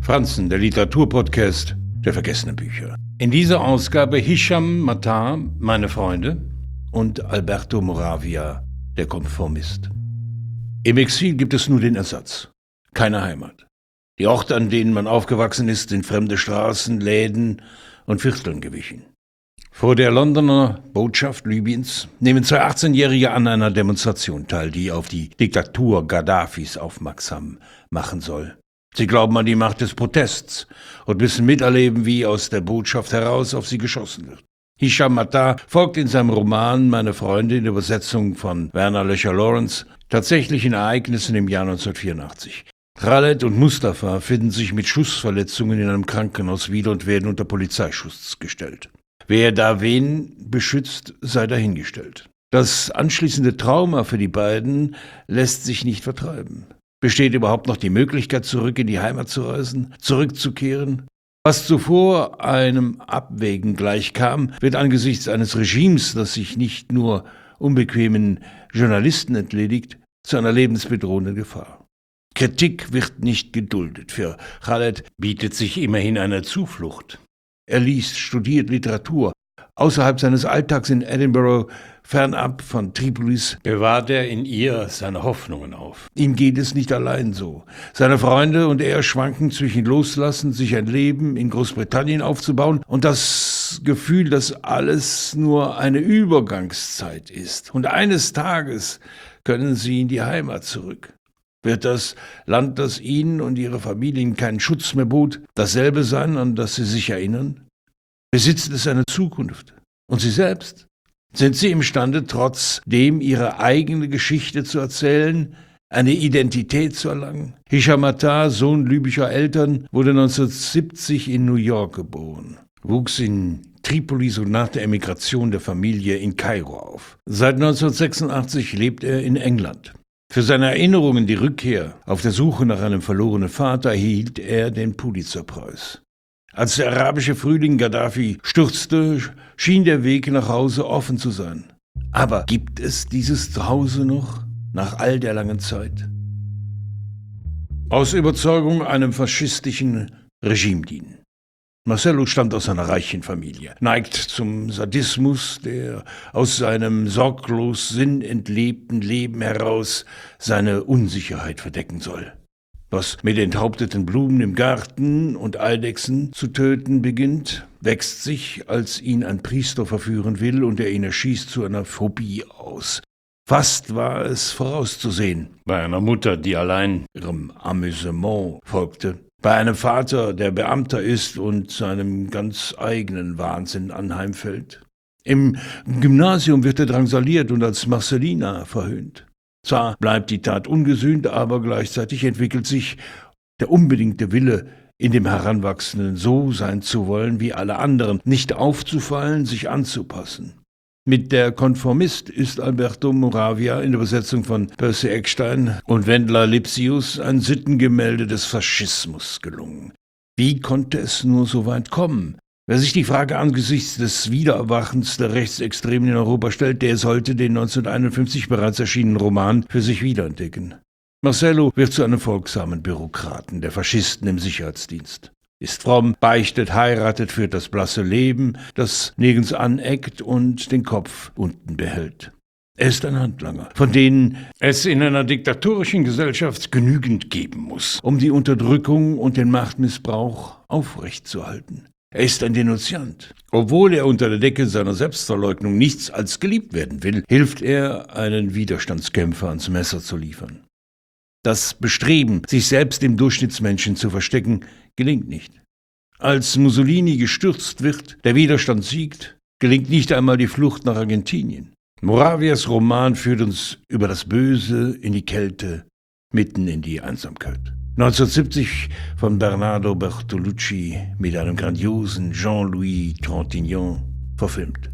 Franzen, der Literaturpodcast der vergessenen Bücher. In dieser Ausgabe Hicham Matar, Meine Freunde, und Alberto Moravia, der Konformist. Im Exil gibt es nur den Ersatz, keine Heimat. Die Orte, an denen man aufgewachsen ist, sind fremde Straßen, Läden und Vierteln gewichen. Vor der Londoner Botschaft Libyens nehmen zwei 18-Jährige an einer Demonstration teil, die auf die Diktatur Gaddafis aufmerksam machen soll. Sie glauben an die Macht des Protests und müssen miterleben, wie aus der Botschaft heraus auf sie geschossen wird. Hicham Matar folgt in seinem Roman Meine Freunde in der Übersetzung von Werner Löcher-Lawrence tatsächlichen Ereignissen im Jahr 1984. Khaled und Mustafa finden sich mit Schussverletzungen in einem Krankenhaus wieder und werden unter Polizeischutz gestellt. Wer da wen beschützt, sei dahingestellt. Das anschließende Trauma für die beiden lässt sich nicht vertreiben. Besteht überhaupt noch die Möglichkeit, zurück in die Heimat zu reisen, zurückzukehren? Was zuvor einem Abwägen gleichkam, wird angesichts eines Regimes, das sich nicht nur unbequemen Journalisten entledigt, zu einer lebensbedrohenden Gefahr. Kritik wird nicht geduldet. Für Khaled bietet sich immerhin eine Zuflucht. Er liest, studiert Literatur. Außerhalb seines Alltags in Edinburgh, fernab von Tripolis, bewahrt er in ihr seine Hoffnungen auf. Ihm geht es nicht allein so. Seine Freunde und er schwanken zwischen Loslassen, sich ein Leben in Großbritannien aufzubauen und das Gefühl, dass alles nur eine Übergangszeit ist. Und eines Tages können sie in die Heimat zurück. Wird das Land, das ihnen und ihre Familien keinen Schutz mehr bot, dasselbe sein, an das sie sich erinnern? Besitzt es eine Zukunft? Und sie selbst? Sind sie imstande, trotzdem ihre eigene Geschichte zu erzählen, eine Identität zu erlangen? Hicham Matar, Sohn libyscher Eltern, wurde 1970 in New York geboren, wuchs in Tripolis und nach der Emigration der Familie in Kairo auf. Seit 1986 lebt er in England. Für seine Erinnerungen, die Rückkehr auf der Suche nach einem verlorenen Vater, erhielt er den Pulitzerpreis. Als der arabische Frühling Gaddafi stürzte, schien der Weg nach Hause offen zu sein. Aber gibt es dieses Zuhause noch, nach all der langen Zeit? Aus Überzeugung einem faschistischen Regime dienen. Marcello stammt aus einer reichen Familie, neigt zum Sadismus, der aus seinem sorglos sinnentlebten Leben heraus seine Unsicherheit verdecken soll. Was mit enthaupteten Blumen im Garten und Eidechsen zu töten beginnt, wächst sich, als ihn ein Priester verführen will und er ihn erschießt, zu einer Phobie aus. Fast war es vorauszusehen, bei einer Mutter, die allein ihrem Amüsement folgte, bei einem Vater, der Beamter ist und seinem ganz eigenen Wahnsinn anheimfällt. Im Gymnasium wird er drangsaliert und als Marcellina verhöhnt. Zwar bleibt die Tat ungesühnt, aber gleichzeitig entwickelt sich der unbedingte Wille, in dem Heranwachsenden so sein zu wollen wie alle anderen, nicht aufzufallen, sich anzupassen. Mit Der Konformist ist Alberto Moravia in der Übersetzung von Percy Eckstein und Wendler Lipsius ein Sittengemälde des Faschismus gelungen. Wie konnte es nur so weit kommen? Wer sich die Frage angesichts des Wiedererwachens der Rechtsextremen in Europa stellt, der sollte den 1951 bereits erschienenen Roman für sich wiederentdecken. Marcello wird zu einem folgsamen Bürokraten der Faschisten im Sicherheitsdienst. Ist fromm, beichtet, heiratet, führt das blasse Leben, das nirgends aneckt und den Kopf unten behält. Er ist ein Handlanger, von denen es in einer diktatorischen Gesellschaft genügend geben muss, um die Unterdrückung und den Machtmissbrauch aufrechtzuerhalten. Er ist ein Denunziant. Obwohl er unter der Decke seiner Selbstverleugnung nichts als geliebt werden will, hilft er, einen Widerstandskämpfer ans Messer zu liefern. Das Bestreben, sich selbst im Durchschnittsmenschen zu verstecken, gelingt nicht. Als Mussolini gestürzt wird, der Widerstand siegt, gelingt nicht einmal die Flucht nach Argentinien. Moravias Roman führt uns über das Böse in die Kälte, mitten in die Einsamkeit. 1970 von Bernardo Bertolucci mit einem grandiosen Jean-Louis Trintignant verfilmt.